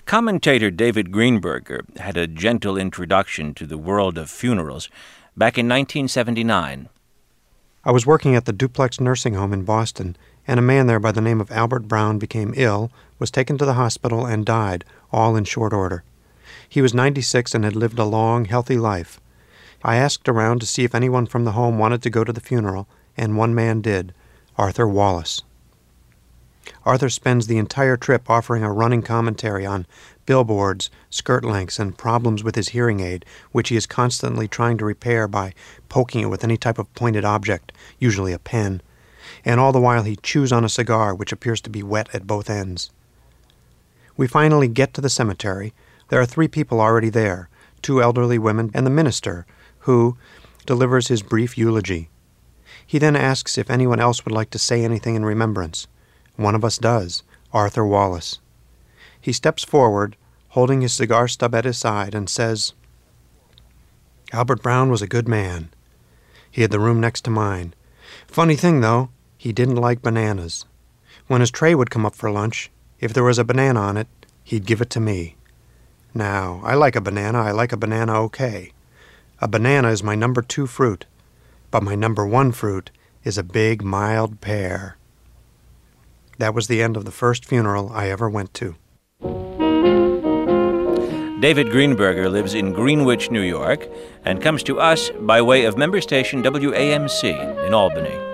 Commentator David Greenberger had a gentle introduction to the world of funerals back in 1979. I was working at the Duplex Nursing Home in Boston, and a man there by the name of Albert Brown became ill, was taken to the hospital, and died, all in short order. He was 96 and had lived a long, healthy life. I asked around to see if anyone from the home wanted to go to the funeral, and one man did, Arthur Wallace. Arthur spends the entire trip offering a running commentary on billboards, skirt lengths, and problems with his hearing aid, which he is constantly trying to repair by poking it with any type of pointed object, usually a pen, and all the while he chews on a cigar which appears to be wet at both ends. We finally get to the cemetery. There are 3 people already there, 2 elderly women and the minister, who delivers his brief eulogy. He then asks if anyone else would like to say anything in remembrance. One of us does, Arthur Wallace. He steps forward, holding his cigar stub at his side, and says, "Albert Brown was a good man. He had the room next to mine. Funny thing, though, he didn't like bananas. When his tray would come up for lunch, if there was a banana on it, he'd give it to me. Now, I like a banana okay. A banana is my number 2 fruit, but my number 1 fruit is a big, mild pear." That was the end of the first funeral I ever went to. David Greenberger lives in Greenwich, New York, and comes to us by way of member station WAMC in Albany.